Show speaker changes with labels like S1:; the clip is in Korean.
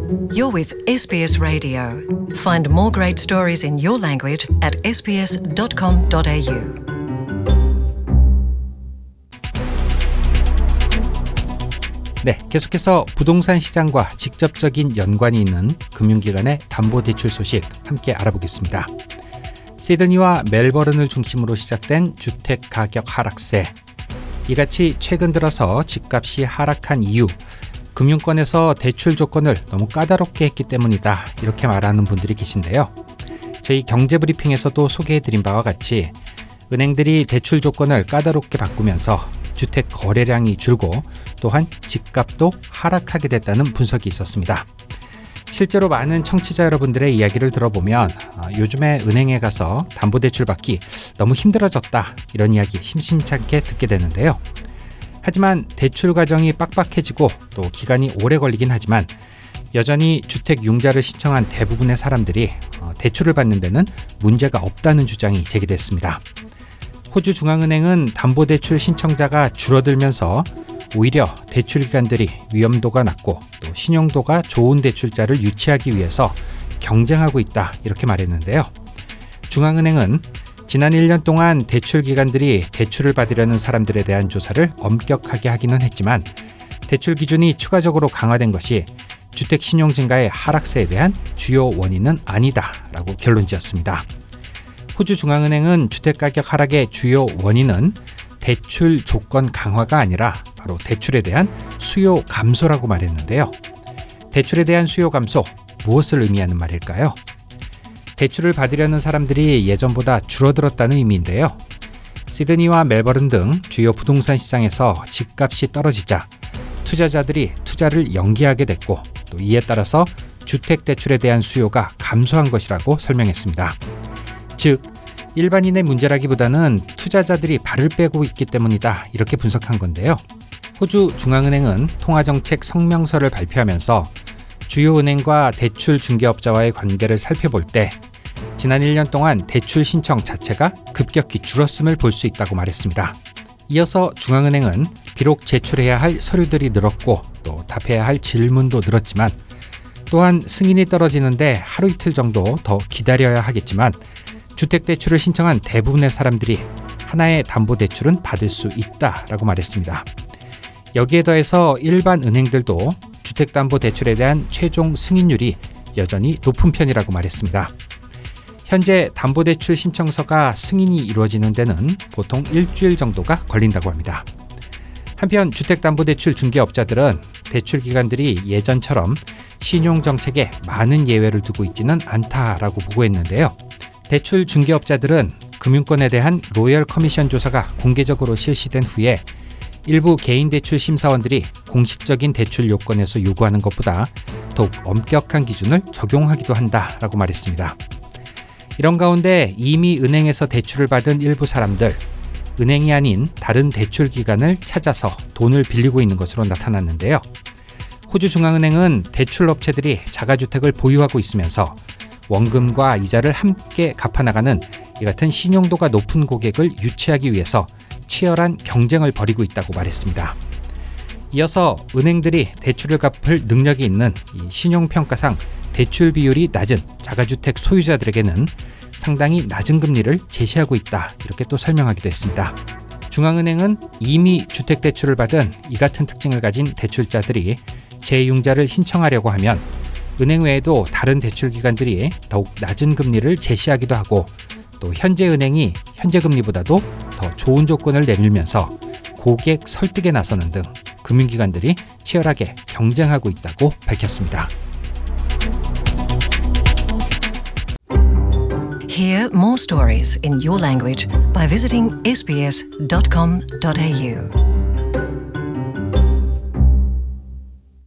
S1: You're with SBS Radio. Find more great stories in your language at sbs.com.au.
S2: 네, 계속해서 부동산 시장과 직접적인 연관이 있는 금융기관의 담보대출 소식 함께 알아보겠습니다. 시드니와 멜버른을 중심으로 시작된 주택가격 하락세. 이같이 최근 들어서 집값이 하락한 이유, 금융권에서 대출 조건을 너무 까다롭게 했기 때문이다, 이렇게 말하는 분들이 계신데요. 저희 경제브리핑에서도 소개해드린 바와 같이 은행들이 대출 조건을 까다롭게 바꾸면서 주택 거래량이 줄고 또한 집값도 하락하게 됐다는 분석이 있었습니다. 실제로 많은 청취자 여러분들의 이야기를 들어보면 요즘에 은행에 가서 담보대출 받기 너무 힘들어졌다, 이런 이야기 심심찮게 듣게 되는데요. 하지만 대출 과정이 빡빡해지고 또 기간이 오래 걸리긴 하지만 여전히 주택 융자를 신청한 대부분의 사람들이 대출을 받는 데는 문제가 없다는 주장이 제기됐습니다. 호주 중앙은행은 담보대출 신청자가 줄어들면서 오히려 대출 기관들이 위험도가 낮고 또 신용도가 좋은 대출자를 유치하기 위해서 경쟁하고 있다, 이렇게 말했는데요. 중앙은행은 지난 1년 동안 대출 기관들이 대출을 받으려는 사람들에 대한 조사를 엄격하게 하기는 했지만 대출 기준이 추가적으로 강화된 것이 주택 신용 증가의 하락세에 대한 주요 원인은 아니다라고 결론지었습니다. 호주 중앙은행은 주택가격 하락의 주요 원인은 대출 조건 강화가 아니라 바로 대출에 대한 수요 감소라고 말했는데요. 대출에 대한 수요 감소, 무엇을 의미하는 말일까요? 대출을 받으려는 사람들이 예전보다 줄어들었다는 의미인데요. 시드니와 멜버른 등 주요 부동산 시장에서 집값이 떨어지자 투자자들이 투자를 연기하게 됐고 또 이에 따라서 주택대출에 대한 수요가 감소한 것이라고 설명했습니다. 즉, 일반인의 문제라기보다는 투자자들이 발을 빼고 있기 때문이다, 이렇게 분석한 건데요. 호주 중앙은행은 통화정책 성명서를 발표하면서 주요 은행과 대출 중개업자와의 관계를 살펴볼 때 지난 1년 동안 대출 신청 자체가 급격히 줄었음을 볼 수 있다고 말했습니다. 이어서 중앙은행은 비록 제출해야 할 서류들이 늘었고 또 답해야 할 질문도 늘었지만 또한 승인이 떨어지는데 하루 이틀 정도 더 기다려야 하겠지만 주택대출을 신청한 대부분의 사람들이 하나의 담보대출은 받을 수 있다라고 말했습니다. 여기에 더해서 일반 은행들도 주택담보대출에 대한 최종 승인율이 여전히 높은 편이라고 말했습니다. 현재 담보대출 신청서가 승인이 이루어지는 데는 보통 일주일 정도가 걸린다고 합니다. 한편 주택담보대출 중개업자들은 대출 기관들이 예전처럼 신용정책에 많은 예외를 두고 있지는 않다라고 보고했는데요. 대출 중개업자들은 금융권에 대한 로열 커미션 조사가 공개적으로 실시된 후에 일부 개인 대출 심사원들이 공식적인 대출 요건에서 요구하는 것보다 더욱 엄격한 기준을 적용하기도 한다라고 말했습니다. 이런 가운데 이미 은행에서 대출을 받은 일부 사람들, 은행이 아닌 다른 대출 기관을 찾아서 돈을 빌리고 있는 것으로 나타났는데요. 호주 중앙은행은 대출 업체들이 자가주택을 보유하고 있으면서 원금과 이자를 함께 갚아나가는 이 같은 신용도가 높은 고객을 유치하기 위해서 치열한 경쟁을 벌이고 있다고 말했습니다. 이어서 은행들이 대출을 갚을 능력이 있는 이 신용평가상 대출 비율이 낮은 자가주택 소유자들에게는 상당히 낮은 금리를 제시하고 있다, 이렇게 또 설명하기도 했습니다. 중앙은행은 이미 주택대출을 받은 이 같은 특징을 가진 대출자들이 재융자를 신청하려고 하면 은행 외에도 다른 대출기관들이 더욱 낮은 금리를 제시하기도 하고 또 현재 은행이 현재 금리보다도 더 좋은 조건을 내밀면서 고객 설득에 나서는 등 금융기관들이 치열하게 경쟁하고 있다고 밝혔습니다.
S1: Hear more stories in your language by visiting sbs.com.au.